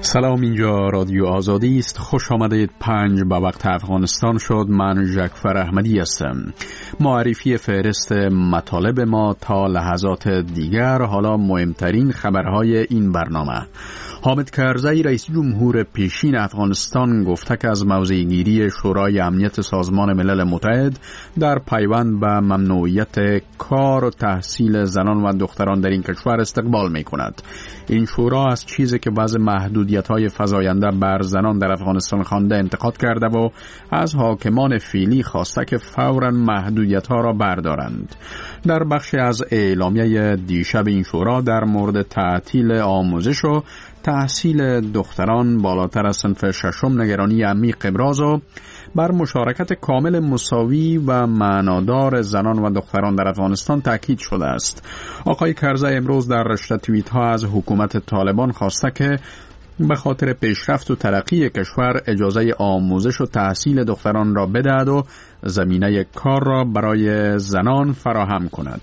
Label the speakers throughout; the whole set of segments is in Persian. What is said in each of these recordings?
Speaker 1: سلام، اینجا رادیو آزادی است. خوش آمدید. 5 به وقت افغانستان شد. من جعفر احمدی هستم. معرفی فهرست مطالب ما تا لحظات دیگر. حالا مهمترین خبرهای این برنامه. حامد کرزی رئیس جمهور پیشین افغانستان گفته که از موضع‌گیری شورای امنیت سازمان ملل متحد در پیوند به ممنوعیت کار و تحصیل زنان و دختران در این کشور استقبال می کند. این شورا از چیزی که بعض محدودیت‌های فزاینده بر زنان در افغانستان خوانده انتقاد کرده و از حاکمان فعلی خواسته که فوراً محدودیت‌ها را بردارند. در بخش از اعلامیه دیشب این شورا در مورد تعطیل آموزش و تحصیل دختران بالاتر از صنف ششم نگرانی عمیق ابراز و بر مشارکت کامل مساوی و معنادار زنان و دختران در افغانستان تاکید شده است. آقای کرزی امروز در رشته توییت ها از حکومت طالبان خواسته که به خاطر پیشرفت و ترقی کشور اجازه آموزش و تحصیل دختران را بدهد و زمینه کار را برای زنان فراهم کند.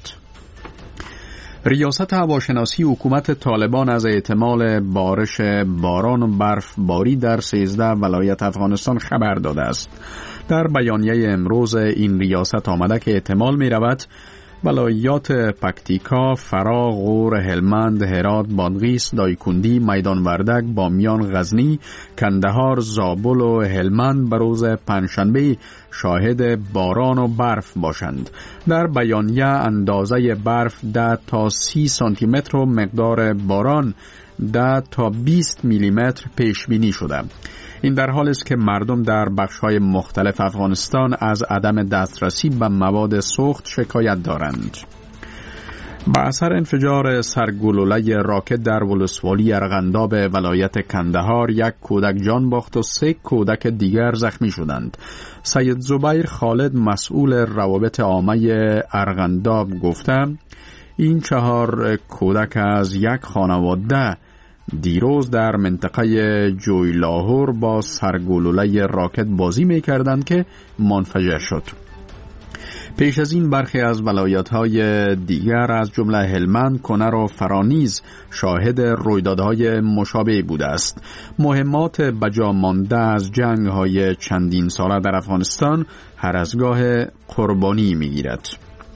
Speaker 1: ریاست هواشناسی حکومت طالبان از احتمال بارش باران و برفباری در 13 ولایت افغانستان خبر داده است. در بیانیه امروز این ریاست آمده که احتمال می رود ولایات پکتیکا، فرا، غور، هلمند، هرات، بادغیس، دایکندی، میدان وردک، بامیان، غزنی، کندهار، زابل و هلمند به روز پنجشنبه شاهد باران و برف باشند. در بیانیه اندازه برف 10 تا 30 سانتی متر و مقدار باران 10 تا 20 میلی متر پیش بینی شده. این در حالی است که مردم در بخش‌های مختلف افغانستان از عدم دسترسی به مواد سوخت شکایت دارند. با اثر انفجار سرگلوله راکت در ولسوالی ارغنداب ولایت کندهار 1 کودک جان باخت و 3 کودک دیگر زخمی شدند. سید زبیر خالد مسئول روابط عامه ارغنداب گفته این 4 کودک از یک خانواده دیروز در منطقه جوی لاهور با سرگلوله راکت بازی می کردند که منفجر شد. پیش از این برخی از ولایت‌های دیگر از جمله هلمند، کنر و فرانیز شاهد رویدادهای مشابه بوده است. مهمات بجا مانده از جنگ‌های چندین ساله در افغانستان هر از گاه قربانی می‌گیرد.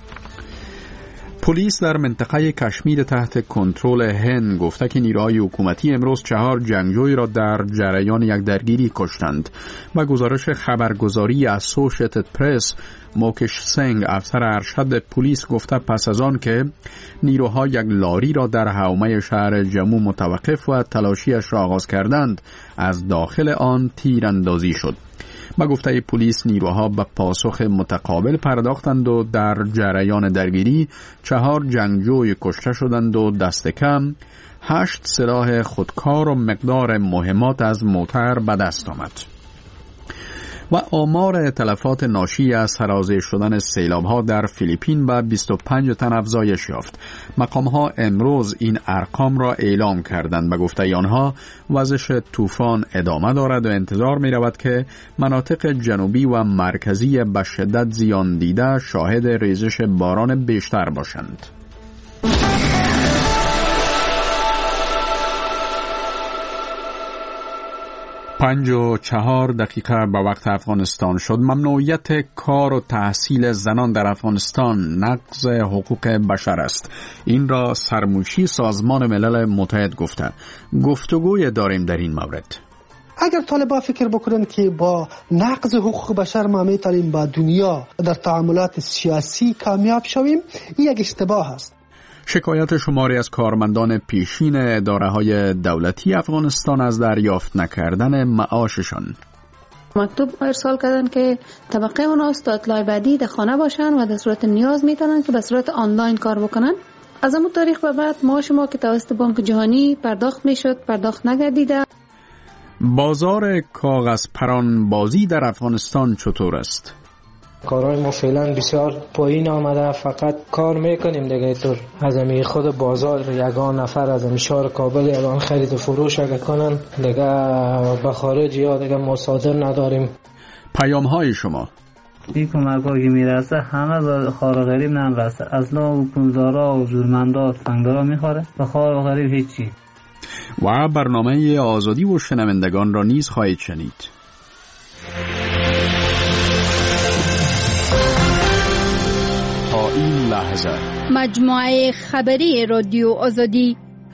Speaker 1: پلیس در منطقه کشمیر تحت کنترل هند گفته که نیروهای حکومتی امروز 4 جنگجوی را در جریان یک درگیری کشتند. و گزارش خبرگزاری اسوشییتد پرس موکش سنگ افسر ارشد پلیس گفته پس از آن که نیروها یک لاری را در حومه شهر جمو متوقف و تلاشیش را آغاز کردند، از داخل آن تیراندازی شد. با گفته پلیس نیروها به پاسخ متقابل پرداختند و در جریان درگیری 4 جنگجوی کشته شدند و دست کم 8 سلاح خودکار و مقدار مهمات از موتر به دست آمد. و آمار تلفات ناشی از سرازیر شدن سیلاب‌ها در فیلیپین به 25 تن افزایش یافت. مقام‌ها امروز این ارقام را اعلام کردند. به گفته آنها وزش طوفان ادامه دارد و انتظار می‌رود که مناطق جنوبی و مرکزی به شدت زیان دیده شاهد ریزش باران بیشتر باشند. 5:04 به وقت افغانستان شد. ممنوعیت کار و تحصیل زنان در افغانستان نقض حقوق بشر است. این را سرموشی سازمان ملل متحد گفته. گفتگوی داریم در این مورد.
Speaker 2: اگر طالبان فکر بکنن که با نقض حقوق بشر ما میتونیم با دنیا در تعاملات سیاسی کامیاب شویم، این یک اشتباه است.
Speaker 1: شکایت شماری از کارمندان پیشین اداره‌های دولتی افغانستان از دریافت نکردن معاششان.
Speaker 3: مکتوب ارسال کردن که طبقه اوناست تا اطلاع بعدی در خانه باشن و در صورت نیاز میتونن که به صورت آنلاین کار بکنن. از اون تاریخ به بعد معاش ما که توسط بانک جهانی پرداخت میشد پرداخت نگردیده.
Speaker 1: بازار کاغذ پران بازی در افغانستان چطور است؟
Speaker 4: کارهای ما فعلا بسیار پایین آمده، فقط کار میکنیم دیگه. طور از امی خود بازار یگان نفر از امی شهر کابل الان خرید و فروش اگه کنن دیگه به خارج یا دیگه مصادر نداریم.
Speaker 1: پیام های شما
Speaker 5: این کمک هایی میرسه همه به خار غریب نمیرسه، اصلا حکومتدارا و زورمندا فنگدارا میخوره، به خار غریب هیچی.
Speaker 1: و برنامه آزادی و شنوندگان را نیز خواهید شنید. تا این لحظه
Speaker 6: مجموعه خبری رادیو آزادی.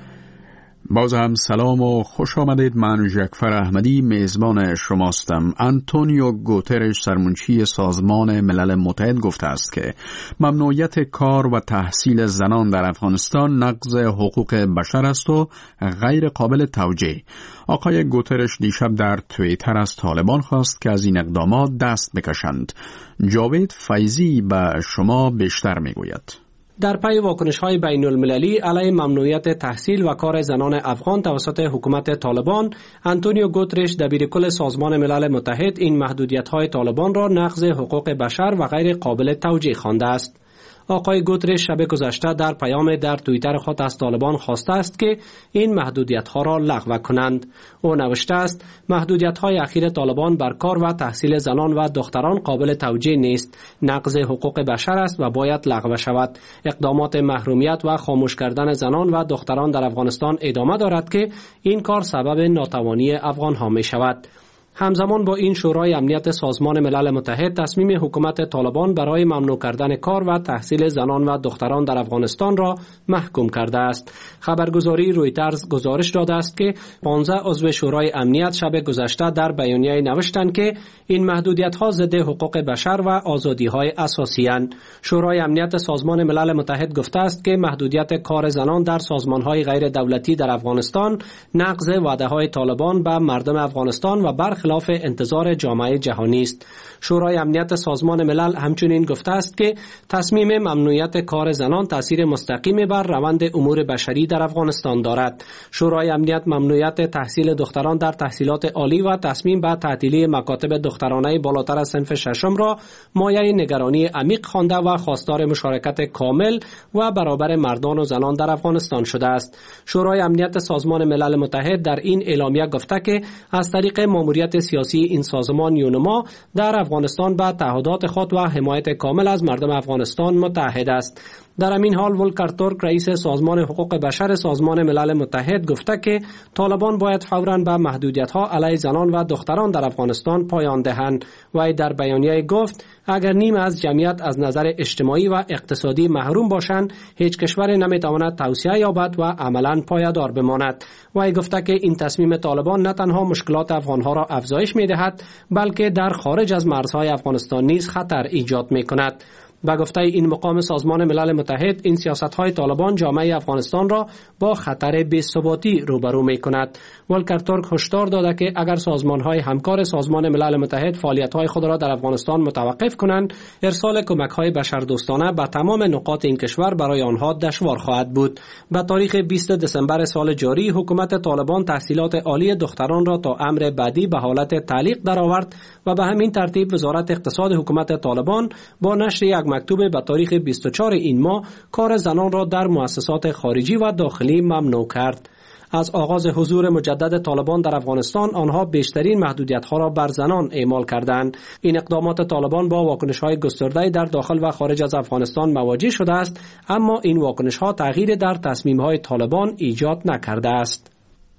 Speaker 1: باز هم سلام و خوش آمدید. من جعفر احمدی میزبان شماستم. آنتونیو گوترش سرمنشی سازمان ملل متحد گفته است که ممنوعیت کار و تحصیل زنان در افغانستان نقض حقوق بشر است و غیر قابل توجیه. آقای گوترش دیشب در توییتر از طالبان خواست که از این اقدامات دست بکشند. جاوید فیضی به شما بیشتر میگوید.
Speaker 7: در پی واکنش‌های بین‌المللی علیه ممنوعیت تحصیل و کار زنان افغان توسط حکومت طالبان، آنتونیو گوترش دبیرکل سازمان ملل متحد این محدودیت‌های طالبان را نقض حقوق بشر و غیر قابل توجیه خوانده است. آقای گوترش شب گذشته در پیام در توییتر خود از طالبان خواسته است که این محدودیت‌ها را لغو کنند. او نوشته است: محدودیت‌های اخیر طالبان بر کار و تحصیل زنان و دختران قابل توجیه نیست، نقض حقوق بشر است و باید لغو شود. اقدامات محرومیت و خاموش کردن زنان و دختران در افغانستان ادامه دارد که این کار سبب ناتوانی افغان‌ها می‌شود. همزمان با این شورای امنیت سازمان ملل متحد تصمیم حکومت طالبان برای ممنوع کردن کار و تحصیل زنان و دختران در افغانستان را محکوم کرده است. خبرگزاری رویترز گزارش داده است که 15 عضو شورای امنیت شب گذشته در بیانیه نوشتند که این محدودیت‌ها ضد حقوق بشر و آزادی‌های اساسی اند. شورای امنیت سازمان ملل متحد گفته است که محدودیت کار زنان در سازمان‌های غیر دولتی در افغانستان نقض وعده‌های طالبان به مردم افغانستان و برخلاف انتظار جامعه جهانی است. شورای امنیت سازمان ملل همچنین گفته است که تصمیم ممنوعیت کار زنان تاثیر مستقیمی بر روند امور بشری در افغانستان دارد. شورای امنیت ممنوعیت تحصیل دختران در تحصیلات عالی و تصمیم به تعطیلی مکاتب دخترانه بالاتر از صنف ششم را مایه نگرانی عمیق خوانده و خواستار مشارکت کامل و برابر مردان و زنان در افغانستان شده است. شورای امنیت سازمان ملل متحد در این اعلامیه گفته که از طریق ماموریت سیاسی این سازمان یونما در افغانستان به تعهدات خود و حمایت کامل از مردم افغانستان متحد است. در همین حال ولکر تورک رئیس سازمان حقوق بشر سازمان ملل متحد گفته که طالبان باید فوراً به محدودیت‌ها علیه زنان و دختران در افغانستان پایان دهند. و در بیانیه گفت اگر نیم از جمعیت از نظر اجتماعی و اقتصادی محروم باشند، هیچ کشور نمیتواند توسعه یابد و عملاً پایدار بماند. و گفته که این تصمیم طالبان نه تنها مشکلات افغانها را افزایش می‌دهد، بلکه در خارج از مرزهای افغانستان نیز خطر ایجاد می‌کند. با گفته این مقام سازمان ملل متحد، این سیاست‌های طالبان جامعه افغانستان را با خطر بی‌ثباتی روبرو می‌کند. ولکر تورک هشدار داده که اگر سازمان‌های همکار سازمان ملل متحد فعالیت‌های خود را در افغانستان متوقف کنند، ارسال کمک‌های بشردوستانه به تمام نقاط این کشور برای آنها دشوار خواهد بود. به تاریخ 20 دسامبر سال جاری، حکومت طالبان تحصیلات عالی دختران را تا امر بعدی به حالت تعلیق درآورد و به همین ترتیب وزارت اقتصاد حکومت طالبان با نشر یک مکتوب به تاریخ 24 این ماه کار زنان را در مؤسسات خارجی و داخلی ممنوع کرد. از آغاز حضور مجدد طالبان در افغانستان، آنها بیشترین محدودیت‌ها را بر زنان اعمال کردند. این اقدامات طالبان با واکنش‌های گسترده در داخل و خارج از افغانستان مواجه شده است، اما این واکنش‌ها تغییر در تصمیم‌های طالبان ایجاد نکرده است.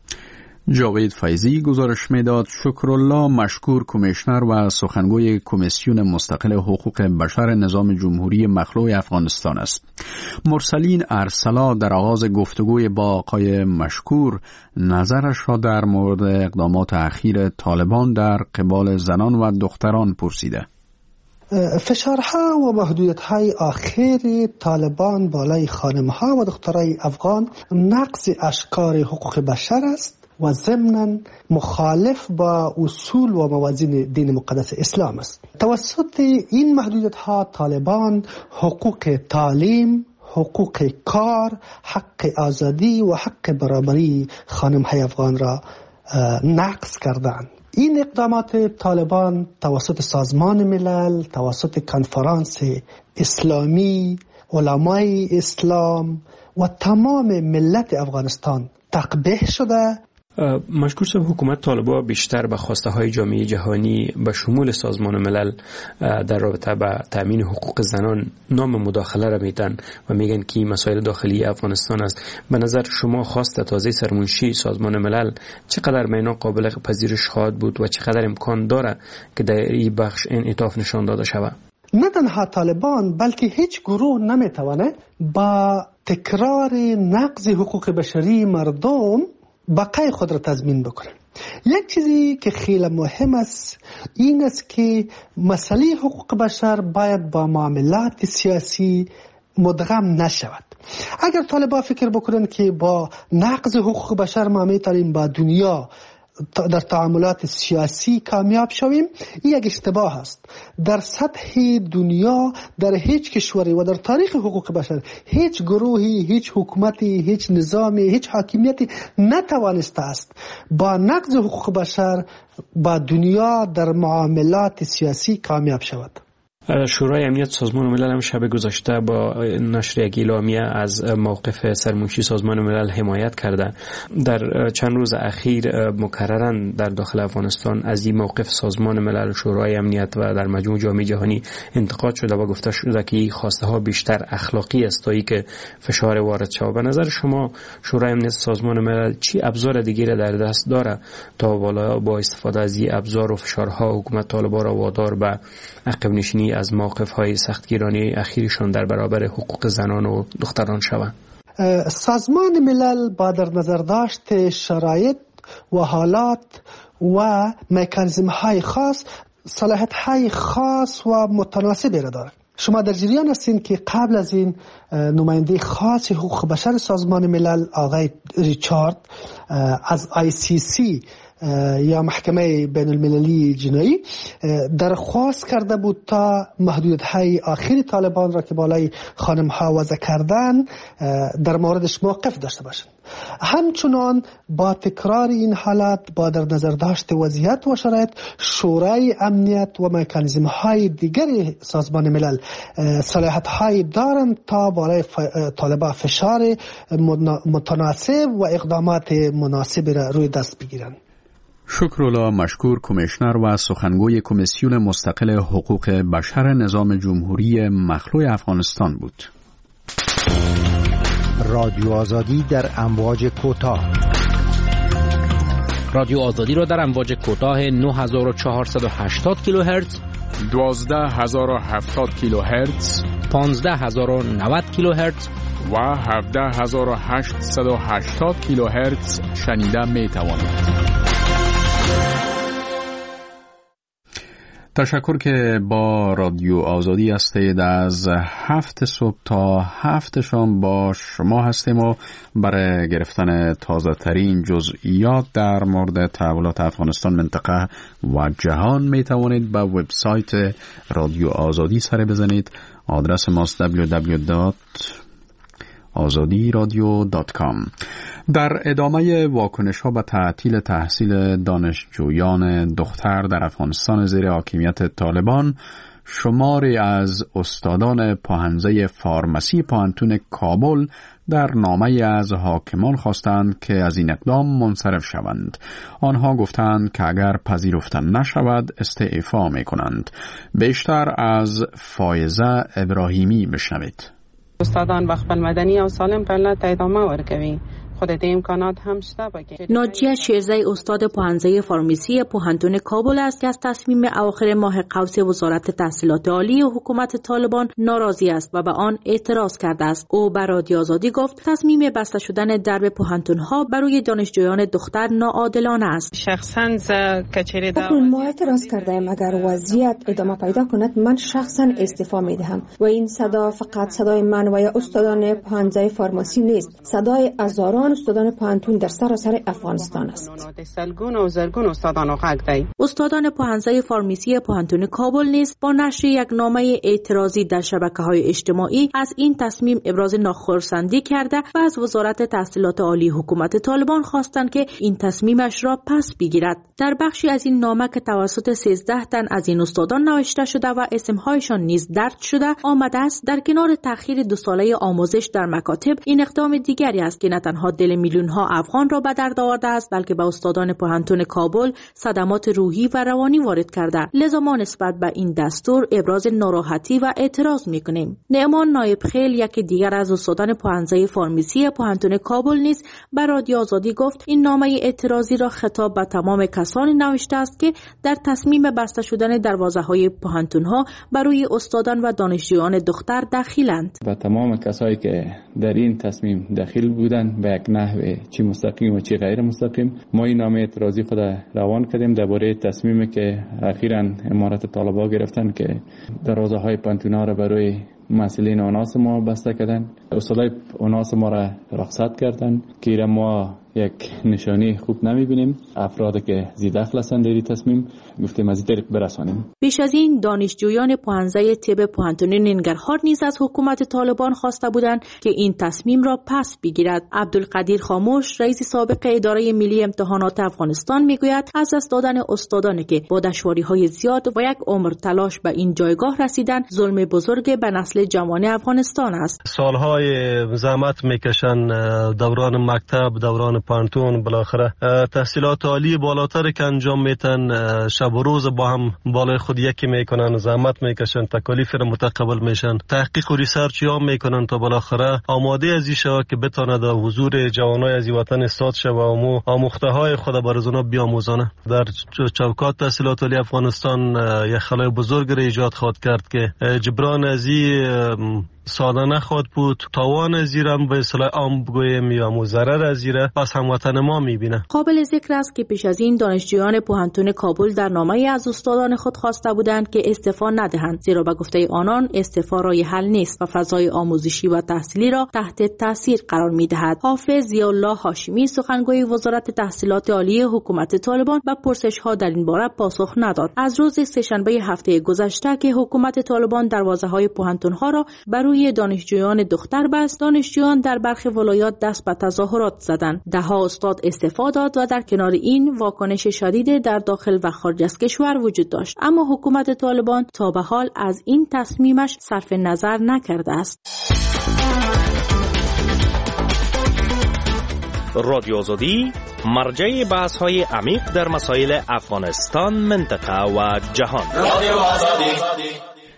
Speaker 1: جاوید فیضی گزارش میداد. شکرالله مشکور کمیشنر و سخنگوی کمیسیون مستقل حقوق بشر نظام جمهوری مخلوع افغانستان است. مرسلین ارسلا در آغاز گفتگوی با آقای مشکور نظرش را در مورد اقدامات اخیر طالبان در قبال زنان و دختران پرسیده.
Speaker 2: فشارها و محدودیت‌های آخر طالبان بالای خانم‌ها و دخترای افغان نقض اشکار حقوق بشر است و ضمناً مخالف با اصول و موازین دین مقدس اسلام است. توسط این محدودیت‌ها طالبان حقوق تعلیم، حقوق کار، حق آزادی و حق برابری خانم‌های افغان را نقض کردند. این اقدامات طالبان توسط سازمان ملل، توسط کنفرانس اسلامی، علمای اسلام و تمام ملت افغانستان تقبیح شده
Speaker 8: مشکور صاحب، حکومت طالبان بیشتر به خواسته های جامعه جهانی به شمول سازمان ملل در رابطه با تامین حقوق زنان نام مداخله را میدن و میگن که مسائل داخلی افغانستان است. به نظر شما خواست تازه سرمنشی سازمان ملل چقدر معنا قابل پذیرش خواهد بود و چقدر امکان داره که در این بخش انعطاف نشان داده شود؟
Speaker 2: نه تنها طالبان بلکه هیچ گروه نمیتونه با تکرار نقض حقوق بشری مردم بقای خود را تضمین بکنه. یک چیزی که خیلی مهم است این است که مسئله حقوق بشر باید با معاملات سیاسی مدغم نشود. اگر طالبان فکر بکنن که با نقض حقوق بشر ما میتونیم با دنیا در تعاملات سیاسی کامیاب شویم، این یک اشتباه است. در سطح دنیا در هیچ کشوری و در تاریخ حقوق بشر هیچ گروهی، هیچ حکومتی، هیچ نظامی، هیچ حاکمیتی نتوانسته است با نقض حقوق بشر با دنیا در معاملات سیاسی کامیاب شود.
Speaker 8: شورای امنیت سازمان ملل هم شب گذشته با نشر یک اعلامیه از موقف سرمنشی سازمان ملل حمایت کرده. در چند روز اخیر مکرراً در داخل افغانستان از این موقف سازمان ملل، شورای امنیت و در مجموع جامعه جهانی انتقاد شده و گفته شده که این خواسته ها بیشتر اخلاقی است تا اینکه فشار وارد شود. به نظر شما شورای امنیت سازمان ملل چی ابزار دیگری در دست داره تا با استفاده از این ابزار و فشارها حکومت طالبان را وادار به عقب نشینی از موقف‌های سختگیرانه اخیرشان در برابر حقوق زنان و دختران شوند؟
Speaker 2: سازمان ملل با در نظر داشت شرایط و حالات و مکانیزم‌های خاص صلاحیت‌های خاص و متناسبی را دارد. شما در جریان هستین که قبل از این نماینده خاص حقوق بشر سازمان ملل آقای ریچارد از ICC یا محکمه بین المللی جنایی درخواست کرده بود تا محدودیت‌های آخری طالبان را که بالای خانم‌ها وضع کردن در موردش موقف داشته باشند. همچنان با تکرار این حالت با در نظر داشت وضعیت و شرایط شورای امنیت و مکانیزم‌های دیگر سازمان ملل صلاحیت‌های دارند تا بالای طالبان فشار متناسب و اقدامات مناسب را روی دست بگیرند.
Speaker 1: شکرالله مشکور، کمیشنر و سخنگوی کمیسیون مستقل حقوق بشر نظام جمهوری مخلوع افغانستان بود.
Speaker 9: رادیو آزادی در امواج کوتاه.
Speaker 10: رادیو آزادی را در امواج کوتاه 9480 کیلوهرتز،
Speaker 1: 12070 کیلوهرتز،
Speaker 10: 15090 کیلوهرتز
Speaker 1: و 17880 کیلوهرتز شنیده می توانید. تشکر که با رادیو آزادی هستید. از 7 صبح تا 7 شام با شما هستیم و برای گرفتن تازه ترین جزئیات در مورد تحولات افغانستان، منطقه و جهان می توانید به وبسایت رادیو آزادی سر بزنید. آدرس ماست www.azadiradio.com. در ادامه واکنش ها به تعطیل تحصیل دانشجویان دختر در افغانستان زیر حاکمیت طالبان، شماری از استادان پاهنزه فارمسی پوهنتون کابل در نامه از حاکمان خواستند که از این اقدام منصرف شوند. آنها گفتند که اگر پذیرفته نشود استعفا می کنند. بیشتر از فایزه ابراهیمی بشنوید.
Speaker 11: استادان بخبل مدنی او سالم پلت ادامه ورکوي. خودت امکانات هم شته باشه.
Speaker 12: ناجیه شیرزی استاد پوهنځی فارمسی پوهنتون کابل است که از تصمیم اواخر ماه قوس وزارت تحصیلات عالی حکومت طالبان ناراضی است و به آن اعتراض کرده است. او به رادیو آزادی گفت تصمیم بسته شدن درب پوهنتون‌ها برای دانشجویان دختر ناعادلانه است.
Speaker 11: شخصا کچری
Speaker 13: ما اعتراض کردیم اگر وضعیت ادامه پیدا کند من شخصا استعفا میدهم و این صدا فقط صدای من و یا استادان پوهنځی فارمسی نیست، صدای هزاران استادان پوهنتون در سراسر افغانستان است.
Speaker 12: استادان پوهنځی فارمسی پوهنتون کابل نیز با نشر یک نامه اعتراضی در شبکه‌های اجتماعی از این تصمیم ابراز ناخرسندی کرده و از وزارت تحصیلات عالی حکومت طالبان خواستند که این تصمیمش را پس بگیرد. در بخشی از این نامه که توسط 13 تن از این استادان نوشته شده و اسمهایشان نیز درج شده آمده است در کنار تأخیر 2 ساله آموزش در مکاتب، این اقدام دیگری است که نه تنها دل میلیون ها افغان را به درد آورده است، بلکه به استادان پوهنتون کابل صدمات روحی و روانی وارد کرده. لذا ما نسبت به این دستور ابراز ناراحتی و اعتراض میکنیم. نعمان نایب خیل، یکی دیگر از استادان پوهنځی فارمسی پوهنتون کابل نیز به رادیو آزادی گفت این نامه اعتراضی را خطاب به تمام کسانی نوشته است که در تصمیم بسته شدن دروازه‌های پوهنتون‌ها برای استادان و دانشجویان دختر دخیلند.
Speaker 14: و تمام کسایی که در این تصمیم دخیل بودند به یک نحو چی مستقیم و چی غیر مستقیم، ما این نامه اعتراضی خود روان کردیم درباره تصمیمی که اخیراً امارت طالبان گرفتن که دروازه‌های پوهنتون‌ها را برای مسئولین اوناس ما بسته کردن. استادای اوناس ما را رخصت کردن که ما یک نشانی خوب نمیبینیم. افرادی که زیدخل هستند در این تصمیم گفتیم از این طریق برسانیم.
Speaker 12: بیش از این دانشجویان پوهنځی طب پوهنتون ننگرهار نیز از حکومت طالبان خواسته بودند که این تصمیم را پس بگیرد. عبدالقدیر خاموش، رئیس سابق اداره ملی امتحانات افغانستان میگوید از دست دادن استادانی که با دشواری‌های زیاد و یک عمر تلاش به این جایگاه رسیدن ظلم بزرگ به نسل جوان افغانستان است.
Speaker 15: سالهای زحمت میکشن دوران مکتب، دوران پانتون، بالاخره تحصیلات عالی بالاتر که انجام میتن، شب و روز با هم بالای خود یکی میکنن، زحمت میکشن، تکالیف را متقبل میشن، تحقیق و ریسرچ ها میکنن تا بالاخره آماده از این شود که بتونه در حضور جوانای از وطن استاد شود و آموخته های خود بر از اونا بیاموزانه. در چوکات تحصیلات عالی افغانستان یک خلای بزرگ را ایجاد خواهد کرد که جبران از این ساده نخواد بود. تاوان زیرم به اصطلاح عام بگویم یا مضرر از زیره پس هموطن ما میبینه.
Speaker 12: قابل ذکر است که پیش از این دانشجویان پوهنتون کابل در نامه از استادان خود خواسته بودند که استعفا ندهند، زیرا به گفته آنان استعفا راه حل نیست و فضای آموزشی و تحصیلی را تحت تاثیر قرار میدهد. حافظ ضیاءالله هاشمی، سخنگوی وزارت تحصیلات عالی حکومت طالبان، به پرسش‌ها در این باره پاسخ نداد. از روز سه‌شنبه هفته گذشته که حکومت طالبان دروازه‌های پوهنتون‌ها را برای دانشجویان دختر بست، دانشجویان در برخی ولایات دست به تظاهرات زدند. ده‌ها استاد استعفا داد و در کنار این واکنش شدید در داخل و خارج از کشور وجود داشت، اما حکومت طالبان تا به حال از این تصمیمش صرف نظر نکرده است.
Speaker 16: رادیو آزادی مرجع بحث‌های عمیق در مسائل افغانستان، منطقه و جهان. رادیو آزادی.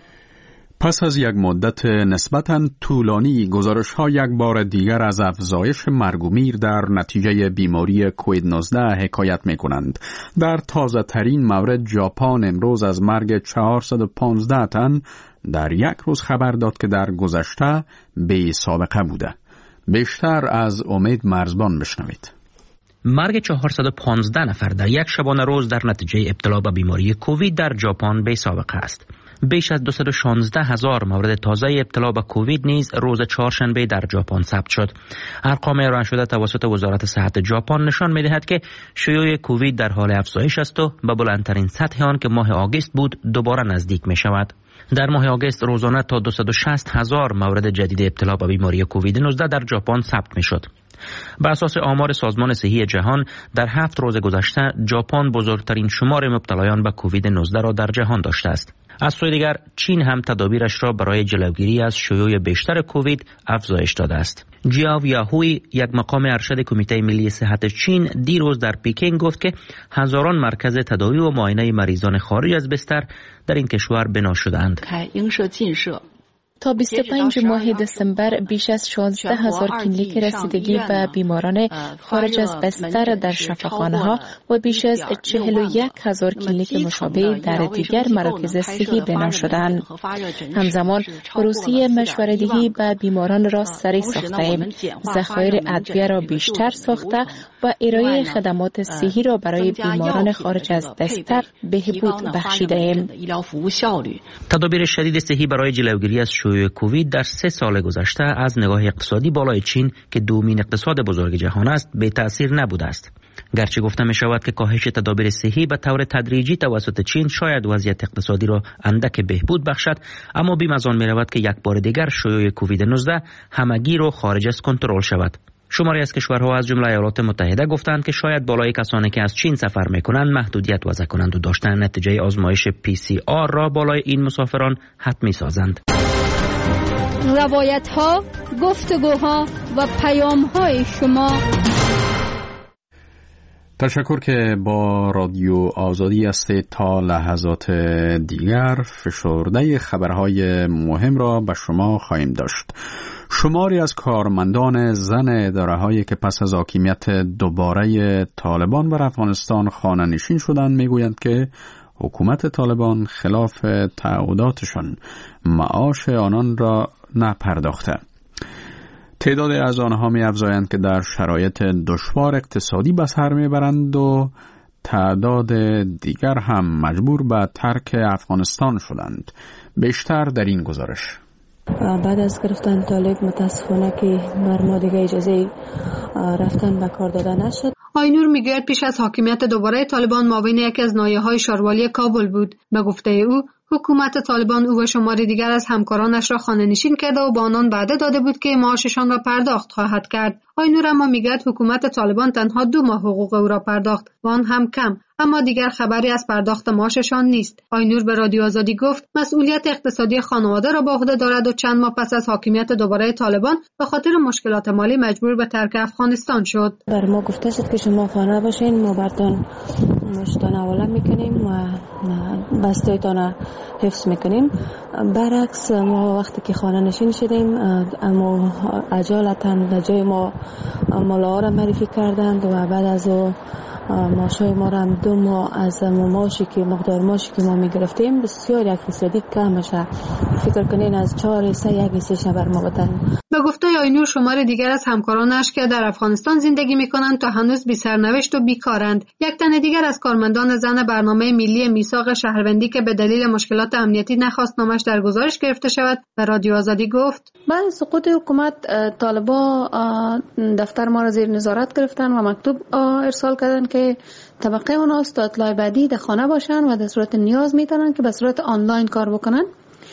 Speaker 1: پس از یک مدت نسبتاً طولانی، گزارش‌ها یک بار دیگر از افزایش مرگ و میر در نتیجه بیماری کووید 19 حکایت می‌کنند. در تازه‌ترین مورد ژاپن امروز از مرگ 415 تن در یک روز خبر داد که در گذشته بی سابقه بوده. بیشتر از امید مرزبان بشنوید.
Speaker 10: مرگ 415 نفر در یک شبانه روز در نتیجه ابتلا به بیماری کووید در ژاپن بی سابقه است. بیش از 216,000 مورد تازه ابتلا به کووید نیز روز چهارشنبه در ژاپن ثبت شد. ارقام اعلام شده توسط وزارت صحت ژاپن نشان می‌دهد که شیوع کووید در حال افزایش است و به بلندترین سطح آن که ماه آگوست بود دوباره نزدیک می‌شود. در ماه آگوست روزانه تا 260,000 مورد جدید ابتلا به بیماری کووید 19 در ژاپن ثبت می‌شد. بر اساس آمار سازمان صحی جهان در 7 روز گذشته ژاپن بزرگترین شمار مبتلایان به کووید 19 را در جهان داشته است. از سوی دیگر چین هم تدابیرش را برای جلوگیری از شیوع بیشتر کووید افزایش داده است. جیاو یاهوی، یک مقام ارشد کمیته ملی صحت چین، دیروز در پکین گفت که هزاران مرکز تداوی و معاینه مریضان خارج از بستر در این کشور بنا شده‌اند.
Speaker 17: تا 25 ماه دسامبر بیش از 16,000 کلینیک رسیدگی به بیماران خارج از بستر در شفاخانه‌ها و بیش از 41,000 کلینیک مشابه در دیگر مراکز صحی بنا شدند. همزمان پروسه مشوره‌دهی به بیماران را سریع ساخته‌ایم، ذخایر ادویه را بیشتر ساخته و ارائه خدمات صحی را برای بیماران خارج از بستر بهبود بخشیده‌ایم.
Speaker 10: تدابیر شدید صحی برای جلوگیری از شیوع کووید در 3 سال گذشته از نگاه اقتصادی بالای چین که دومین اقتصاد بزرگ جهان است بی تأثیر نبوده است. گرچه گفته می شود که کاهش تدابیر صحی به طور تدریجی توسط چین شاید وضعیت اقتصادی را اندک بهبود بخشد، اما بیم از آن می رود که یک بار دیگر شیوع کووید 19 همگی را خارج از کنترل شود. شماری از کشورها از جمله ایالات متحده گفتند که شاید بالای کسانی که از چین سفر می‌کنند محدودیت وضع کنند و داشتن نتیجه آزمایش PCR را بالای این مسافران حتمی سازند.
Speaker 6: روایت‌ها، گفتگوها و پیام‌های شما.
Speaker 1: تشکر که با رادیو آزادی هستید. تا لحظات دیگر فشرده خبرهای مهم را به شما خواهیم داشت. شماری از کارمندان زن اداره‌هایی که پس از حاکمیت دوباره طالبان بر افغانستان خانه‌نشین شدند میگویند که حکومت طالبان خلاف تعهداتشان معاش آنان را نپرداخته. تعداد از آنها می‌افزایند که در شرایط دشوار اقتصادی به سر میبرند و تعداد دیگر هم مجبور به ترک افغانستان شدند. بیشتر در این گزارش.
Speaker 18: بعد از گرفتن طالب متاسفانه که بر ما دیگه اجازه رفتن به کار داده نشد.
Speaker 19: آینور میگوید پیش از حاکمیت دوباره طالبان معاون یکی از ناحیه‌های شاروالی کابل بود. به گفته او حکومت طالبان او و شماری دیگر از همکارانش را خانه‌نشین کرده و با آنان وعده داده بود که معاششان را پرداخت خواهد کرد. آینور اما میگوید حکومت طالبان تنها 2 ماه حقوق او را پرداخت و آن هم کم، اما دیگر خبری از پرداخت معاششان نیست. آینور به رادیو آزادی گفت مسئولیت اقتصادی خانواده را به عهده دارد و چند ماه پس از حاکمیت دوباره طالبان به خاطر مشکلات مالی مجبور به ترک افغانستان شد.
Speaker 18: بر ما گفته شد که شما خانه باشین، ما براتون مشتان حواله میکنیم و بستایتان حفظ میکنیم. برعکس ما وقتی که خانه نشین شدیم اما عجالتا در جای ما ملاها را معرفی کردند و بعد از معاشای ما را هم 2 ماه از معاشی که مقدار معاشی که ما میگرفتیم بسیار 1% کم میشه. فکر کنین از 4.3 بر ما بدن.
Speaker 19: به گفته آینور شمار دیگر از همکارانش که در افغانستان زندگی میکنند تا هنوز بی سرنوشت و بیکارند. یک تن دیگر از کارمندان زن برنامه ملی میثاق شهروندی که به دلیل مشکلات امنیتی نخواست نامش در گزارش گرفته شود به رادیو آزادی گفت
Speaker 3: بعد از سقوط حکومت طالبا دفتر ما را زیر نظارت گرفتن و مکتوب ارسال کردن که طبقه اوناست تا اطلاع بعدی در خانه باشن و در صورت نیاز میتونن که به صورت آنلاین کار بکنن.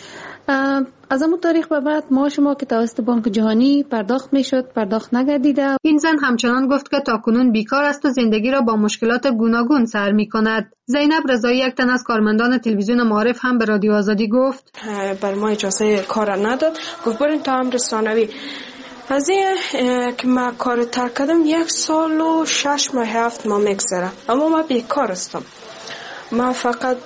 Speaker 3: از اون تاریخ به بعد معاش ما که توسط بانک جهانی پرداخت میشد پرداخت نگردیده.
Speaker 19: این زن همچنان گفت که تاکنون بیکار است و زندگی را با مشکلات گوناگون سر میکند. زینب رضایی یک تن از کارمندان تلویزیون معارف هم به رادیو آزادی گفت
Speaker 20: بر ما اجازه کار نداد، گفت برین تا امر ثانوی. از این که من کار ترک کردم 1 سال و 6 ماه 7 ماه میگذره، اما من بیکار هستم. من فقط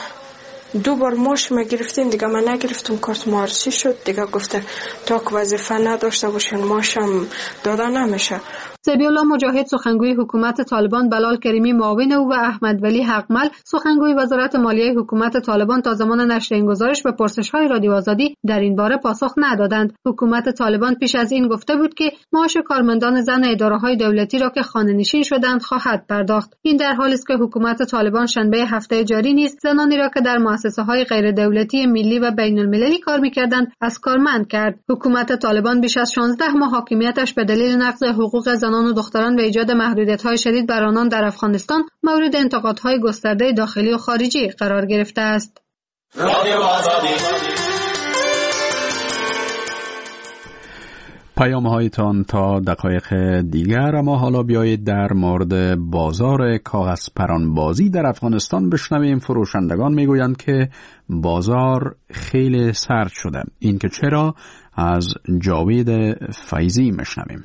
Speaker 20: 2 بار معاش ما گرفتیم، دیگه من نگرفتم، کارت معرفی شد، دیگه گفته تا که وظیفه نداشته باشین معاشم داده نمیشه.
Speaker 19: زبی‌الله مجاهد سخنگوی حکومت طالبان، بلال کریمی معاون او و احمد ولی حقمل سخنگوی وزارت مالیه حکومت طالبان تا زمان نشر این گزارش به پرسش‌های رادیو آزادی در این باره پاسخ ندادند. حکومت طالبان پیش از این گفته بود که معاش کارمندان زن اداره‌های دولتی را که خانه‌نشین شدند خواهد پرداخت. این در حالی است که حکومت طالبان شنبه هفته جاری نیز زنانی را که در مؤسسه‌های غیر دولتی ملی و بین‌المللی کار می‌کردند از کار منع کرد. حکومت طالبان بیش از 16 ماه حاکمیتش به دلیل نقض حقوق زنان و دختران و ایجاد محدودیت‌های شدید بر آنان در افغانستان مورد انتقادهای گسترده داخلی و خارجی قرار گرفته است.
Speaker 1: پیام‌هایتان تا دقایق دیگر، اما حالا بیایید در مورد بازار کاغذ پرانبازی در افغانستان بشنویم. فروشندگان میگویند که بازار خیلی سرد شده. این که چرا؟ از جاوید فیضی میشنویم.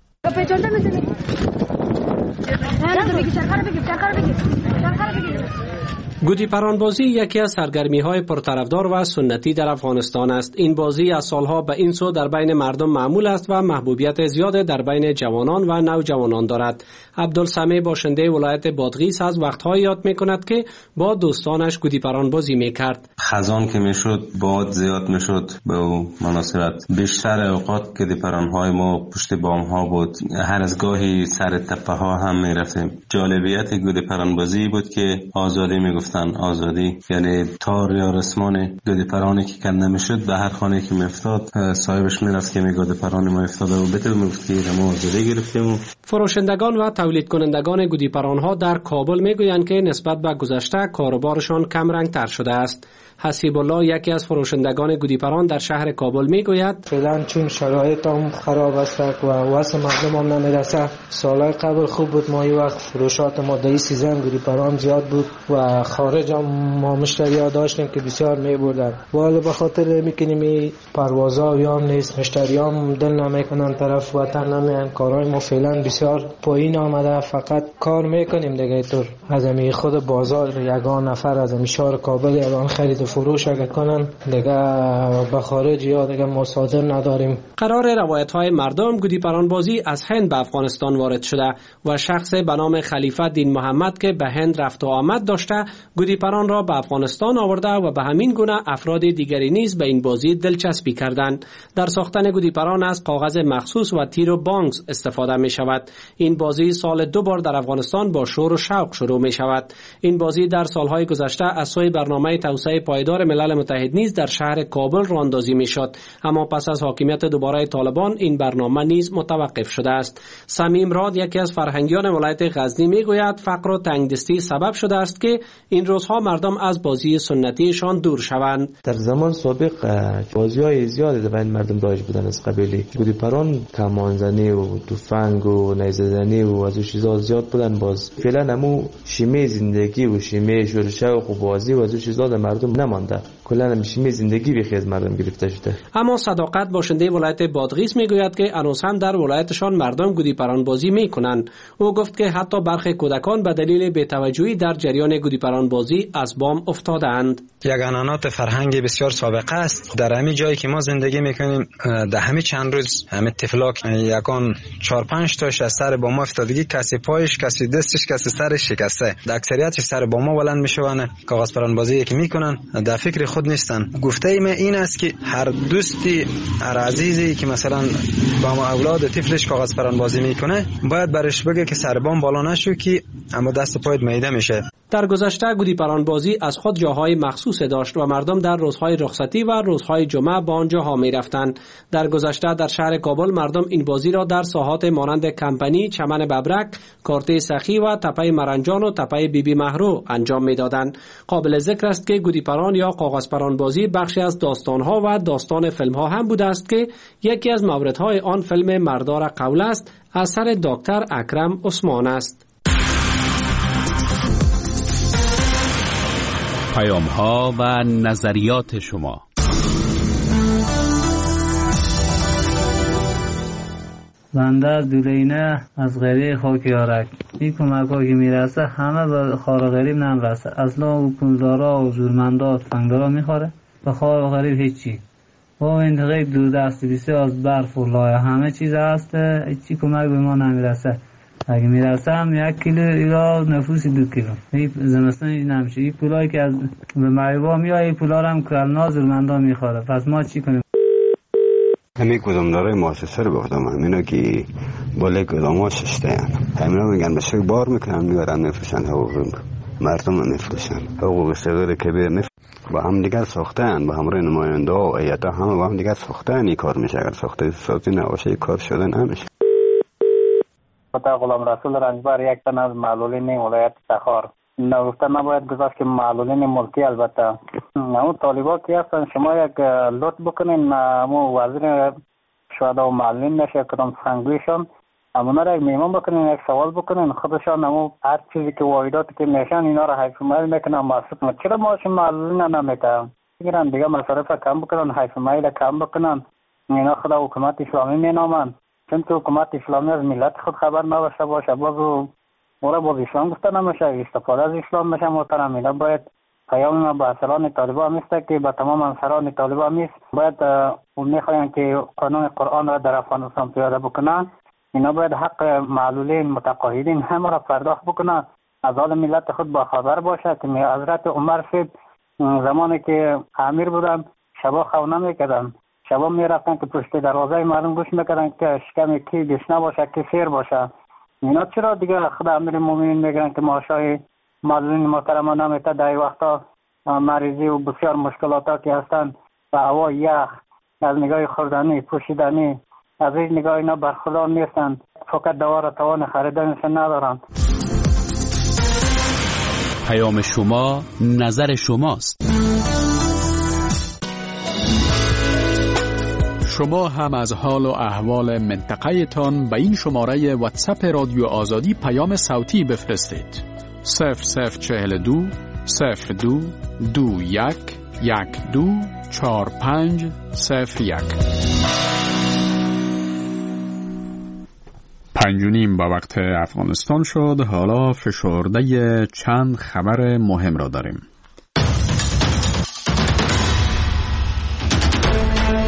Speaker 7: گودی پرانبازی یکی از سرگرمی‌های پرطرفدار و سنتی در افغانستان است. این بازی از سالها به این سو در بین مردم معمول است و محبوبیت زیاد در بین جوانان و نوجوانان دارد. عبدالسمیع باشنده ولایت بادغیس از وقت‌هایی یاد می‌کند که با دوستانش گودی پرانبازی می‌کرد.
Speaker 21: خزان که میشد باد زیاد میشد، به مناسبت بیشتر اوقات گودی پران‌های ما پشت بام‌ها بود. هر از گاهی سر تپه‌ها هم می‌رفتیم. جالبیت گودی پرانبازی بود که آزادی میگفت. آزادی یعنی تار یا رسمان گودی پرانی که کنده میشد به هر خانه که میافتاد صاحبش میرفت که گودی پرانی ما افتاده و بده میگفت که ما آزادی گرفتیم.
Speaker 7: فروشندگان و تولید کنندگان گودی پرانها در کابل میگویند که نسبت به گذشته کاروبارشان کم رنگ تر شده است. حسیب الله یکی از فروشندگان گودی پران در شهر کابل میگوید
Speaker 4: فعلا چون شرایط هم خراب است و واسه مردم هم نمیرسه، سالهای قبل خوب خوب بود. ما یه وقت فروشات ماده‌ای سیزن گوریپران زیاد بود و خارج هم ما مشتری‌ها داشتیم که بسیار می‌بردن. ولی به خاطر می‌کنیم پروازها بیام نیست، مشتریام دل نمی‌کنن طرف وطن نمیان. کارهای ما فعلا بسیار پایین آمده، فقط کار می‌کنیم دیگه. طور از می خود بازار یگان نفر از می شهر کابل الان خرید و فروش اگه کنن دیگه به خارج یا دیگه مصادر نداریم.
Speaker 7: قرار روایت‌های مردم گویپران بازی از هند به افغانستان وارد شده و شخص به نام خلیفه دین محمد که به هند رفت و آمد داشته گویپران را به افغانستان آورده و به همین گونه افراد دیگری نیز به این بازی دلچسپی کردند. در ساختن گویپران از کاغذ مخصوص و تیر و بانگز استفاده می شود. این بازی سال 2 بار در افغانستان با شور و شوق شروع می شود. این بازی در سالهای گذشته از سوی برنامه توسعه پایدار ملل متحد نیز در شهر کابل راه اندازی می شد، اما پس از حاکمیت دوباره طالبان این برنامه نیز متوقف شده است. سمیم راد یکی از فرهنگیان ولایت غزنی می گوید فقر و تنگدستی سبب شده است که این روزها مردم از بازی سنتیشان دور شوند.
Speaker 5: در زمان سابق بازی‌های زیادی در بین مردم رایج بودن از قبیل گویپران، کمانزنی و تفنگ و نیزه زنی و از چیزا زیاد بودن. باز فعلا همو شیمه زندگی و شیمه شوق و بازی و از چیزا در مردم نمانده. کلا شیمه زندگی بیخی از مردم گرفته شده.
Speaker 7: اما صداقت باشنده ولایت بادغیس میگوید که هنوز هم در ولایتشان مردم گویپران بازی میکنند. او گفت که حتی برخی کودکان به دلیل بی‌توجهی در جریان گویپران بازی از بام افتادند.
Speaker 22: یک عنعنات فرهنگی بسیار سابقه است. در همین جایی که ما زندگی میکنیم در همین چند روز همین طفلاک یکان 4-5 تاش از سر بام افتادگی، کسی پایش، کسی دستش، کسی سرش شکسته. در اکثریت سر بام بلند میشوند، کاغذ پران بازی که میکنن در فکر خود نیستن. گفته ایم این است که هر دوستی هر عزیزی که مثلا با اولاد طفلش کاغذ پران بازی میکنه باید برش بگه که سر بام بالا نشو که اما دست پایت میده میشه.
Speaker 7: در گذشته گویپران بازی از خود جاهای مخصوص داشت و مردم در روزهای رخصتی و روزهای جمعه به آنجاها میرفتند. در گذشته در شهر کابل مردم این بازی را در ساحات مانند کمپنی، چمن ببرک، کارته سخی و تپه مرنجان و تپه بیبی مهرو انجام میدادند. قابل ذکر است که گویپران یا کاغذ پران بازی بخشی از داستانها و داستان فیلمها هم بوده است که یکی از موردهای آن فیلم مردار قول است اثر دکتر اکرم عثمان است.
Speaker 23: پیام‌ها و نظریات شما.
Speaker 24: بنده از دولینه از غریب خاکیارک. این کمک ها که میرسه همه به خار غریب نمیرسه. اصلا و پولدارا و زورمندا و فنگدارا میخوره، به خار غریب هیچی. با انتقای دو دستی بسیار از برف و لایه همه چیز هست، هیچی کمک به ما نمیرسه. اگه میرسه هم 1 کیلو یا نفوس 2 کیلو. این زمستان نمیشه. این پولایی که از به معیبا میاد، این پولا هم کلنا زورمندا میخوره. پس ما چی کنیم؟
Speaker 25: همین کدامدارای مؤسسه رو گفتم، همینا که بالای کداماش اشتهن، همینا میگن به شک بار میکنن میبرن میفروشن، حقوق مردم رو میفروشن، حقوق صغیر کبیر با هم دیگر ساختن، با همراه نماینده و ایتا همه با هم دیگر ساختن. این کار میشه، اگر ساخته سازی نباشه این کار شده نمیشه.
Speaker 26: خدا غلام رسول رنجبر یک تن از معلولین ولایت تخار نگفته نباید گذاشت که معلولین ملکی البته اون طالبا که هستن شما یک لطف بکنین امو وزیر شهدا و معلولین نشه کدام سخنگویشان امونا را یک میمون بکنین، یک سوال بکنین خودشان امو هر چیزی که واحداتی که میشن اینا را حیف مایل میکنن محسوب. چرا ماش معلولین نمیکنن؟ بگیرن دیگه مصارف کم بکنن، حیف مایل کم بکنن. اینا خدا حکومت اسلامی مینامن، چون که حکومت اسلامی از ملت خود خبر نداشته باشه، باز اسلام گفته نمیشه، استفاده از اسلام میشه. محترم اینا باید پیام ما به اصلان طالبان میسته که به تمام انصاران طالبان میست، باید اون میخواین که قانون قرآن را در افغانستان پیاده بکنن. اینا باید حق معلولین متقاعدین همه را پرداخت بکنن، از حال ملت خود با خبر باشه که حضرت عمر صاحب زمانی که امیر بودن شبا خونه میکردن، شبا میرفتن که پشت دروازه مردم گوش میکردن که شکم کی گشنه باشه کی سیر باشه. اینا چرا دیگه خدا امیر مومنین میگن که معاشای معلولین محترم نمیته؟ در وقتا مریضی و بسیار مشکلاتا که هستن و هوا یخ، از نگاه خوردنی پوشیدنی از این نگاه اینا برخوردار نیستن، فقط دوا را توان خریدنشون ندارن.
Speaker 23: پیام شما نظر شماست.
Speaker 1: شما هم از حال و احوال منطقه تان به این شماره واتساپ رادیو آزادی پیام صوتی بفرستید. 0042 02 21 12 4501. 5:30 با وقت افغانستان شد. حالا فشرده چند خبر مهم را داریم.